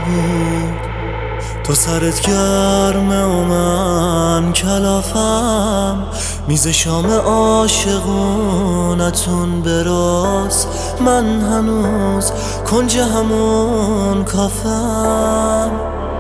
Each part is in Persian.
نبود. تو سرت گرمه و من کلافم، میز شام عاشقونتون براست، من هنوز کنج همون کافم.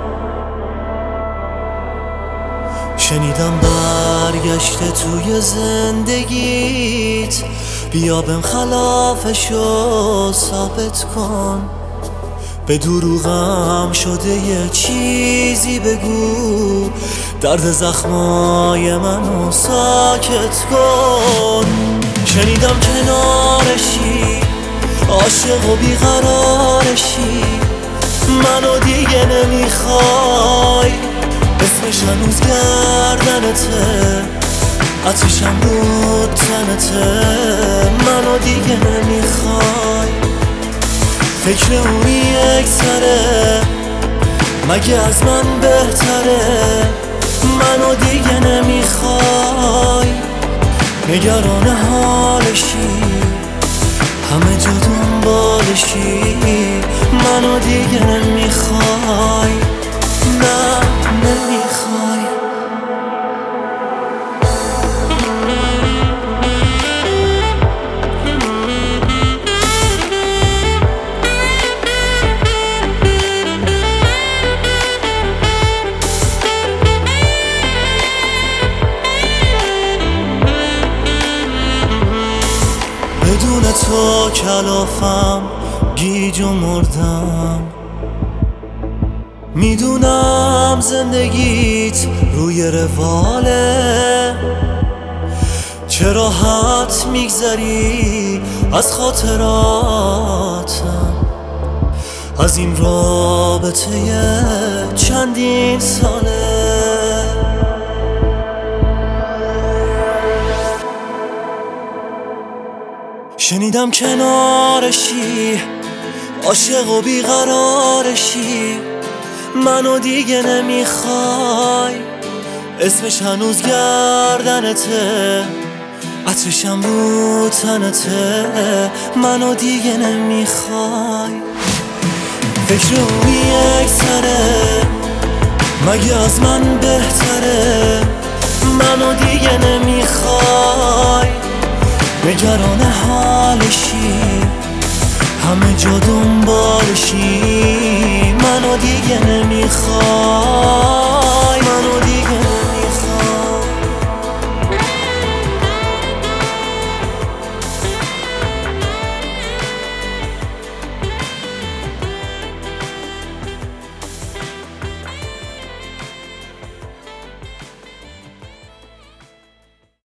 شنیدم برگشته توی زندگیت، بیا بهم خلافشو ثابت کن. به دروغم شده یه چیزی بگو، درد زخمای منو ساکت کن. شنیدم کنارشی، عاشق و بیقرارشی، منو دیگه نمیخوای. اسمش هنوز گردنته، عطرشم رو تنته، منو دیگه نمیخوای. فکر اونی یک سره، مگه از من بهتره، منو دیگه نمیخوای. نگران حالشی، همه جا دنبالشی، منو دیگه نمیخوای. نه نمیخوای. بدون تو کلافم، گیج و مردم. میدونم زندگیت روی رواله، چه راحت میگذری از خاطراتم، از این رابطه چندین ساله. شنیدم کنارشی، عاشق و بیقرارشی، منو دیگه نمیخوای. اسمش هنوز گردنته، عطرشم رو تنته، منو دیگه نمیخوای. فکر اون یک سره، مگه از من بهتره، منو دیگه نمیخوای. نگران حالشی، همه جا دنبالشی، منو دیگه نمیخوای.